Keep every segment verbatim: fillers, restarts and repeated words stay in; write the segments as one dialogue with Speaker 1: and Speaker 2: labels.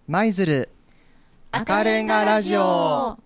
Speaker 1: 舞鶴赤レンガラジオ。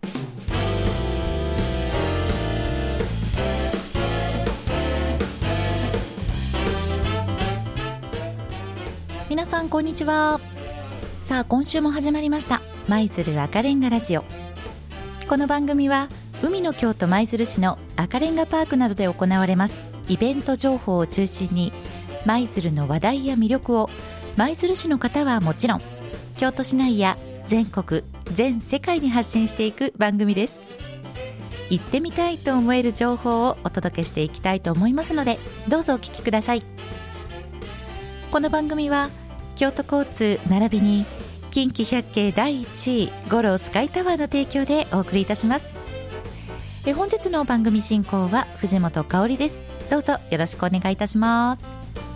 Speaker 2: 皆さんこんにちは。さあ今週も始まりました舞鶴赤レンガラジオ。この番組は海の京都舞鶴市の赤レンガパークなどで行われますイベント情報を中心に舞鶴の話題や魅力を舞鶴市の方はもちろん京都市内や全国全世界に発信していく番組です。行ってみたいと思える情報をお届けしていきたいと思いますので、どうぞお聞きください。この番組は京都交通並びに近畿百景だいいちい五郎スカイタワーの提供でお送りいたします。え本日の番組進行は藤本香織です。どうぞよろしくお願いいたします。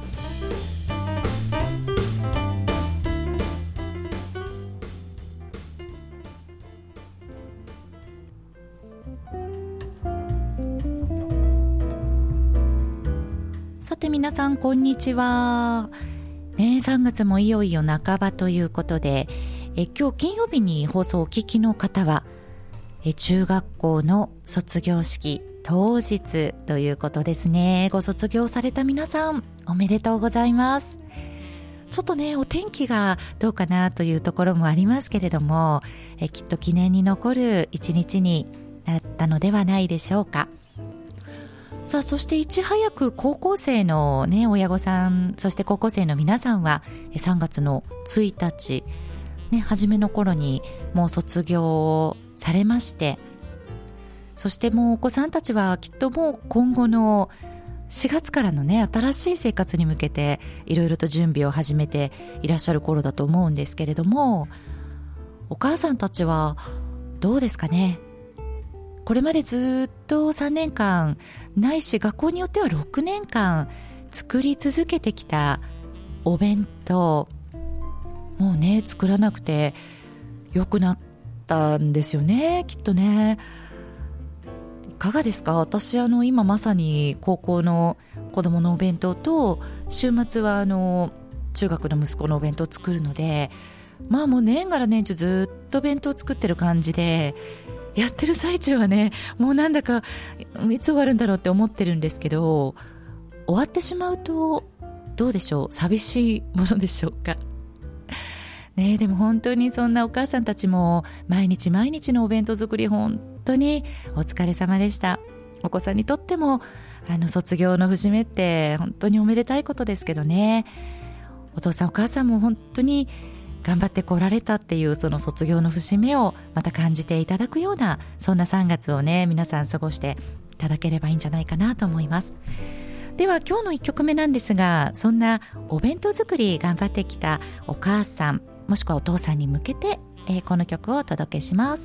Speaker 2: さて皆さんこんにちは、ね、さんがつもいよいよ半ばということで、え今日金曜日に放送をお聞きの方はえ中学校の卒業式当日ということですね。ご卒業された皆さんおめでとうございます。ちょっとねお天気がどうかなというところもありますけれども、えきっと記念に残る一日になったのではないでしょうか。さあそしていち早く高校生の、ね、親御さんそして高校生の皆さんはさんがつのついたち、ね、初めの頃にもう卒業をされまして、そしてもうお子さんたちはきっともう今後のしがつからのね新しい生活に向けていろいろと準備を始めていらっしゃる頃だと思うんですけれども、お母さんたちはどうですかね。これまでずっとさんねんかんないし学校によってはろくねんかん作り続けてきたお弁当、もうね作らなくてよくなったんですよねきっとね。いかがですか。私あの今まさに高校の子供のお弁当と週末はあの中学の息子のお弁当を作るので、まあもう年がら年中ずっと弁当作ってる感じで、やってる最中はねもうなんだかいつ終わるんだろうって思ってるんですけど、終わってしまうとどうでしょう、寂しいものでしょうかね。でも本当にそんなお母さんたちも毎日毎日のお弁当作り本当にお疲れ様でした。お子さんにとってもあの卒業の節目って本当におめでたいことですけどね、お父さんお母さんも本当に頑張ってこられたっていうその卒業の節目をまた感じていただくような、そんなさんがつをね皆さん過ごしていただければいいんじゃないかなと思います。では今日のいっきょくめなんですが、そんなお弁当作り頑張ってきたお母さんもしくはお父さんに向けて、えー、この曲をお届けします。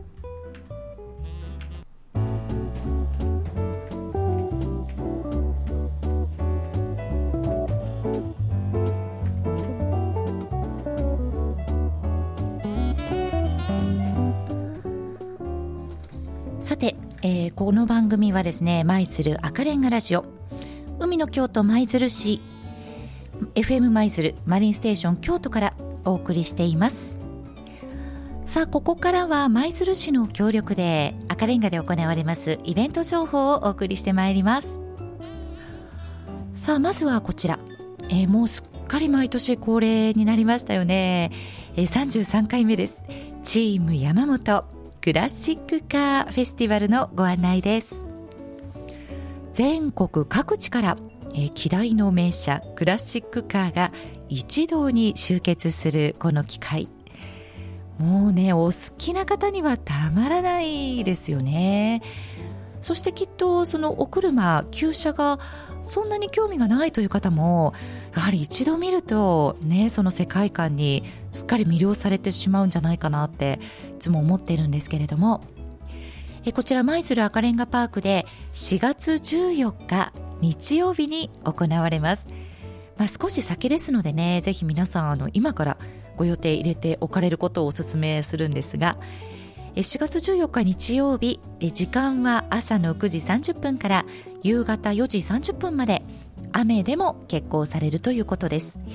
Speaker 2: さて、えー、この番組はですね舞鶴赤レンガラジオ、海の京都舞鶴市 エフエム 舞鶴マリンステーション京都からお送りしています。さあここからは舞鶴市の協力で赤レンガで行われますイベント情報をお送りしてまいります。さあまずはこちら、えー、もうすっかり毎年恒例になりましたよね、えー、さんじゅうさんかいめです。チーム山本クラシックカーフェスティバルのご案内です。全国各地から、えー、希代の名車クラシックカーが一堂に集結するこの機会、もうねお好きな方にはたまらないですよね。そしてきっとそのお車旧車がそんなに興味がないという方もやはり一度見るとねその世界観にすっかり魅了されてしまうんじゃないかなっていつも思っているんですけれども、えこちら舞鶴赤レンガパークでしがつじゅうよっか日曜日に行われます。まあ、少し先ですのでねぜひ皆さんあの今からご予定入れておかれることをお勧めするんですが、しがつじゅうよっか日曜日、時間は朝のくじさんじゅっぷんから夕方よじさんじゅっぷんまで、雨でも決行されるということです。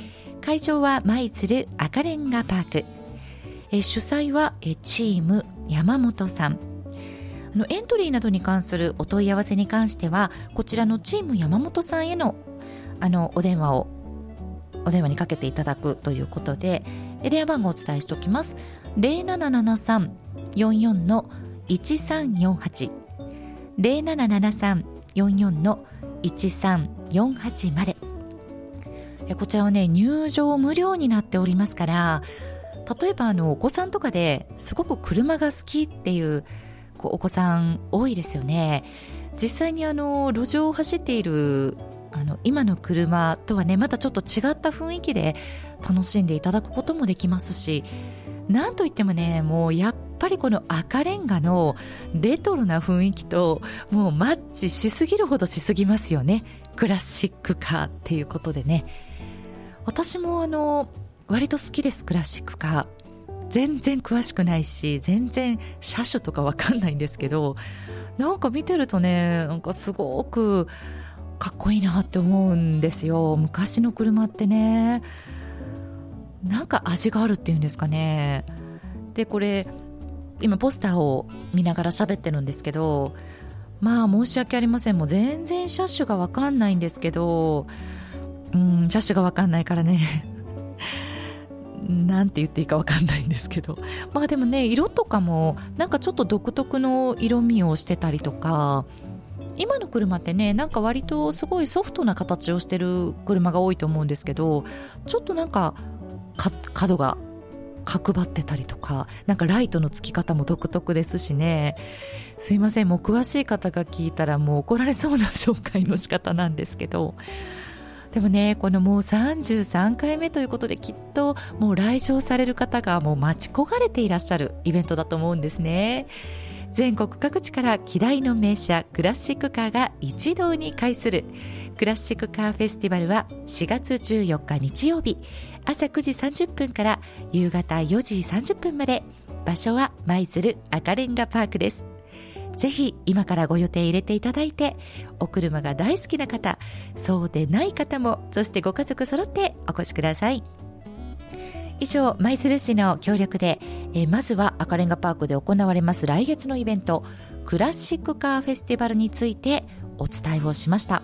Speaker 2: 会場は舞鶴赤レンガパーク。え主催はえチーム山本さん。あのエントリーなどに関するお問い合わせに関してはこちらのチーム山本さんへの、あのお電話をお電話にかけていただくということで、え電話番号をお伝えしておきます。 ゼロななななさん よんよん いちさんよんはち ゼロななななさん よんよん いちさんよんはち まで。こちらはね入場無料になっておりますから、例えばあのお子さんとかですごく車が好きっていうこうお子さん多いですよね。実際にあの路上を走っているあの今の車とはねまたちょっと違った雰囲気で楽しんでいただくこともできますし、なんといってもねもうやっぱりこの赤レンガのレトロな雰囲気ともうマッチしすぎるほどしすぎますよね。クラシックカーっていうことでね、私もあの割と好きです。クラシックカー全然詳しくないし全然車種とかわかんないんですけど、なんか見てるとねなんかすごくかっこいいなって思うんですよ。昔の車ってねなんか味があるっていうんですかね。でこれ今ポスターを見ながら喋ってるんですけど、まあ申し訳ありません、もう全然車種がわかんないんですけど、うん車種がわかんないからねなんて言っていいかわかんないんですけど、まあでもね色とかもなんかちょっと独特の色味をしてたりとか、今の車ってねなんか割とすごいソフトな形をしてる車が多いと思うんですけど、ちょっとなんか角が角張ってたりとか、なんかライトのつき方も独特ですしね。すいません、もう詳しい方が聞いたらもう怒られそうな紹介の仕方なんですけど、でもねこのもうさんじゅうさんかいめということできっともう来場される方がもう待ち焦がれていらっしゃるイベントだと思うんですね。全国各地から希代の名車クラシックカーが一堂に会するクラシックカーフェスティバルはしがつじゅうよっか日曜日朝くじさんじゅっぷんから夕方よじさんじゅっぷんまで。場所は舞鶴赤レンガパークです。ぜひ今からご予定入れていただいて、お車が大好きな方、そうでない方も、そしてご家族揃ってお越しください。以上、舞鶴市の協力で、えー、まずは赤レンガパークで行われます来月のイベントクラシックカーフェスティバルについてお伝えをしました。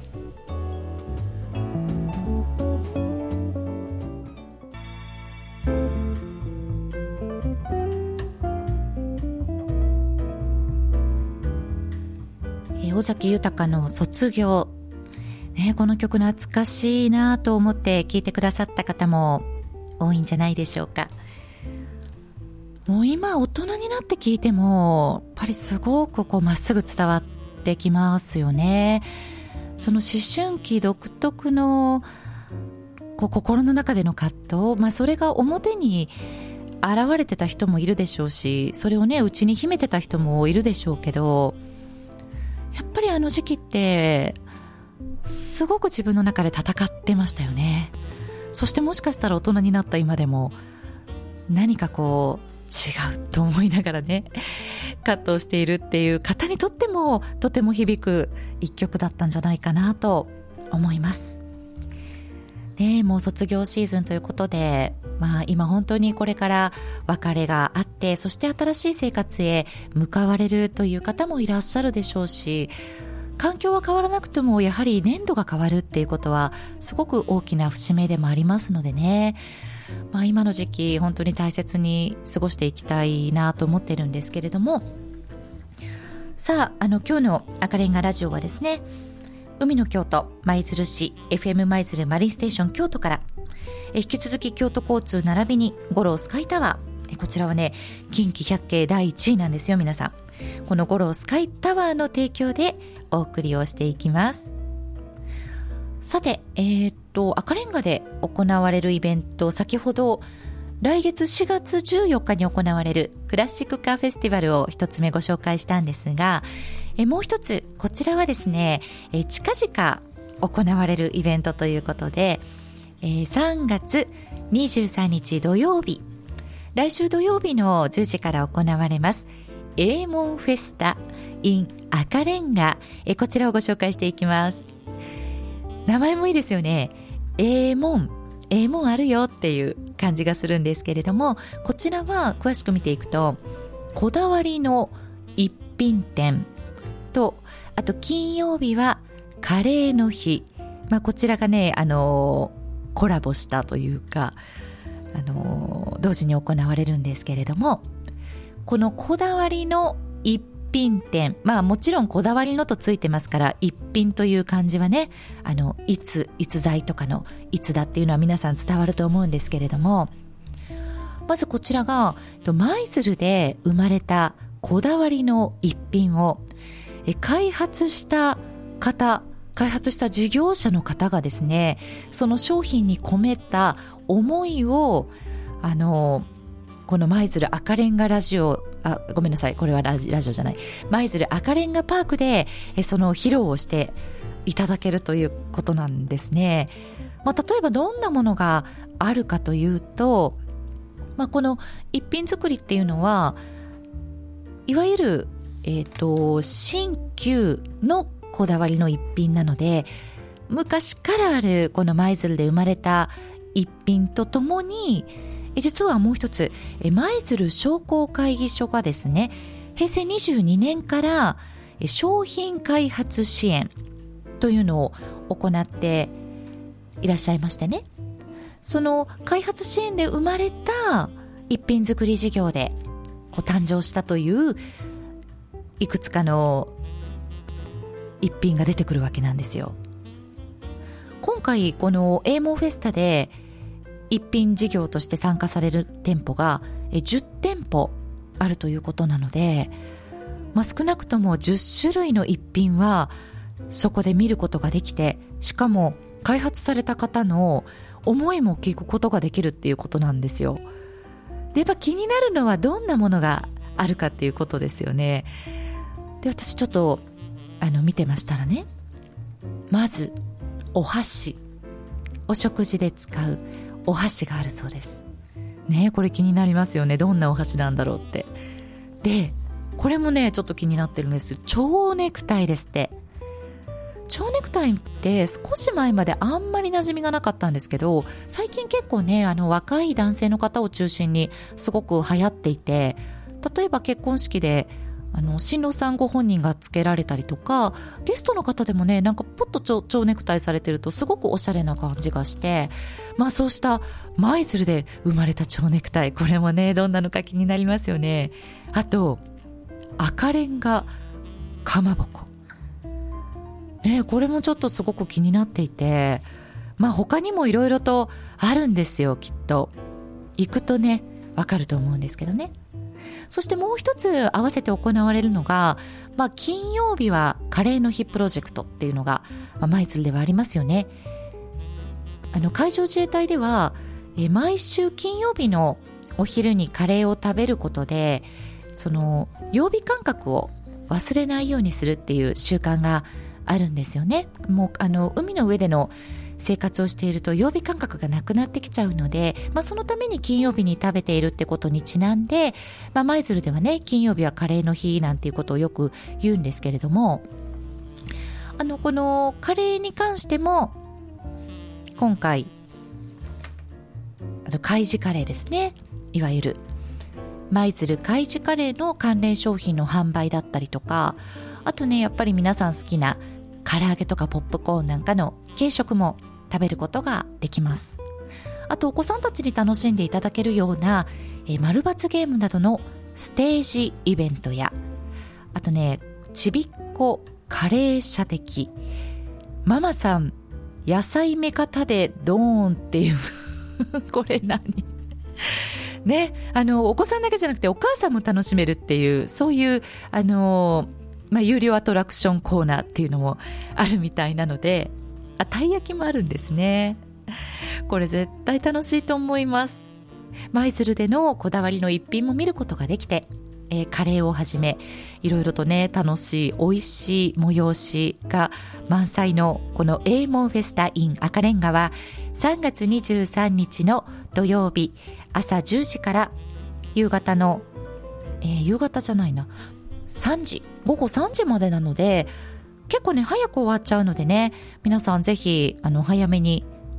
Speaker 2: 尾崎豊の卒業、ね、この曲懐かしいなと思って聴いてくださった方も多いんじゃないでしょうか。もう今大人になって聴いてもやっぱりすごくこうまっすぐ伝わってきますよね。その思春期独特のこう心の中での葛藤、まあ、それが表に現れてた人もいるでしょうし、それをね内に秘めてた人もいるでしょうけど、やっぱりあの時期ってすごく自分の中で戦ってましたよね。そしてもしかしたら大人になった今でも何かこう違うと思いながらね葛藤しているっていう方にとってもとても響く一曲だったんじゃないかなと思いますね。もう卒業シーズンということで、まあ、今本当にこれから別れがあって、そして新しい生活へ向かわれるという方もいらっしゃるでしょうし、環境は変わらなくてもやはり年度が変わるっていうことはすごく大きな節目でもありますのでね、まあ、今の時期本当に大切に過ごしていきたいなと思ってるんですけれども、さあ、あの今日の赤レンガラジオはですね、海の京都舞鶴市 エフエム 舞鶴マリンステーション京都からえ引き続き京都交通並びに五郎スカイタワー、えこちらはね近畿百景だいいちいなんですよ。皆さんこの五郎スカイタワーの提供でお送りをしていきます。さて、えー、っと赤レンガで行われるイベント、先ほど来月しがつじゅうよっかに行われるクラシックカーフェスティバルを一つ目ご紹介したんですが、えもう一つこちらはですね、え近々行われるイベントということで、えー、さんがつにじゅうさんにち土曜日、来週土曜日のじゅうじから行われますエーモンフェスタ in 赤レンガ、えこちらをご紹介していきます。名前もいいですよね。エーモン、 ええもんあるよっていう感じがするんですけれども、こちらは詳しく見ていくと、こだわりの一品店と、あと金曜日はカレーの日、まあ、こちらがね、あのー、コラボしたというか、あのー、同時に行われるんですけれども、このこだわりの一品店、まあもちろんこだわりのとついてますから、一品という漢字はね、あのいつ逸材とかのいつだっていうのは皆さん伝わると思うんですけれども、まずこちらが舞鶴で生まれたこだわりの一品をえ開発した方、開発した事業者の方がですね、その商品に込めた思いをあのこの舞鶴赤レンガラジオ、あ、ごめんなさい、これはラジ、ラジオじゃない、舞鶴赤レンガパークでえその披露をしていただけるということなんですね。まあ、例えばどんなものがあるかというと、まあ、この一品作りっていうのはいわゆる、えーと、新旧のこだわりの一品なので、昔からあるこの舞鶴で生まれた一品とともに、実はもう一つ、舞鶴商工会議所がですね、へいせいにじゅうにねんから商品開発支援というのを行っていらっしゃいましてね、その開発支援で生まれた一品作り事業でこう誕生したといういくつかの一品が出てくるわけなんですよ。今回このエーモーフェスタで一品事業として参加される店舗がじゅってんぽあるということなので、まあ、少なくともじゅっしゅるいの一品はそこで見ることができて、しかも開発された方の思いも聞くことができるっていうことなんですよ。で、やっぱ気になるのはどんなものがあるかっていうことですよね。で、私ちょっとあの見てましたらね、まずお箸、お食事で使うお箸があるそうですね。これ気になりますよね。どんなお箸なんだろうって。で、これもねちょっと気になってるんです。蝶ネクタイですって。蝶ネクタイって少し前まであんまり馴染みがなかったんですけど、最近結構ね、あの若い男性の方を中心にすごく流行っていて、例えば結婚式であの新郎さんご本人がつけられたりとか、ゲストの方でもね、なんかポッと蝶、蝶ネクタイされてるとすごくおしゃれな感じがして、まあそうした舞鶴で生まれた蝶ネクタイ、これもねどんなのか気になりますよね。あと赤レンガかまぼこね、これもちょっとすごく気になっていて、まあ他にもいろいろとあるんですよ。きっと行くとねわかると思うんですけどね。そしてもう一つ合わせて行われるのが、まあ、金曜日はカレーの日プロジェクトっていうのが、まあ、舞鶴ではありますよね。あの海上自衛隊ではえ毎週金曜日のお昼にカレーを食べることで、その曜日感覚を忘れないようにするっていう習慣があるんですよね。もうあの海の上での生活をしていると曜日感覚がなくなってきちゃうので、まあ、そのために金曜日に食べているってことにちなんで、まあ、舞鶴ではね金曜日はカレーの日なんていうことをよく言うんですけれども、あのこのカレーに関しても今回あの海事カレーですね、いわゆる舞鶴海事カレーの関連商品の販売だったりとか、あとねやっぱり皆さん好きな唐揚げとかポップコーンなんかの軽食も食べることができます。あとお子さんたちに楽しんでいただけるようなえ丸抜ゲームなどのステージイベントや、あとねちびっこカレー射的、ママさん野菜目方でドーンっていうこれ何ね、あのお子さんだけじゃなくてお母さんも楽しめるっていう、そういうあのまあ、有料アトラクションコーナーっていうのもあるみたいなので、あ、たい焼きもあるんですね。これ絶対楽しいと思います。舞鶴でのこだわりの一品も見ることができて、えー、カレーをはじめいろいろとね楽しい美味しい催しが満載のこのエーモンフェスタ in 赤レンガはさんがつにじゅうさんにちの土曜日朝じゅうじから夕方の、えー、夕方じゃないなさんじ、ごごさんじまでなので、結構ね早く終わっちゃうのでね、皆さんぜひあの早めに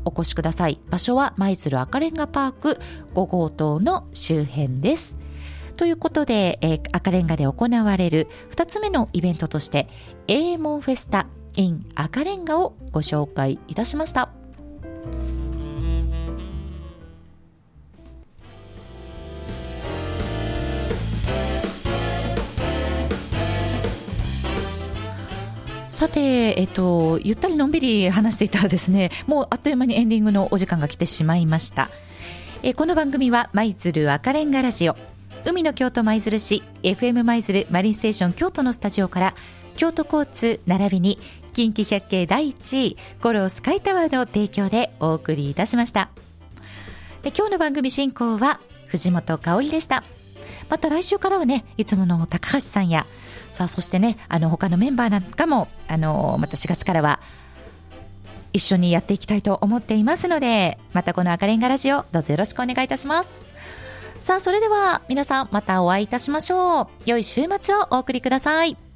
Speaker 2: お越しください。場所は舞鶴赤レンガパークご号棟の周辺です。ということで、えー、赤レンガで行われるふたつめのイベントとして エー 門フェスタ in 赤レンガをご紹介いたしました。さて、えっと、ゆったりのんびり話していたらですね、もうあっという間にエンディングのお時間が来てしまいました。えこの番組は舞鶴赤レンガラジオ、海の京都舞鶴市 エフエム 舞鶴マリンステーション京都のスタジオから京都交通並びに近畿百景だいいちい五郎スカイタワーの提供でお送りいたしました。で、今日の番組進行は藤本香織でした。また来週からはね、いつもの高橋さんや、さあそしてね、あの他のメンバーなんかもあのまたしがつからは一緒にやっていきたいと思っていますので、またこの赤レンガラジオどうぞよろしくお願いいたします。さあそれでは皆さんまたお会いいたしましょう。良い週末をお送りください。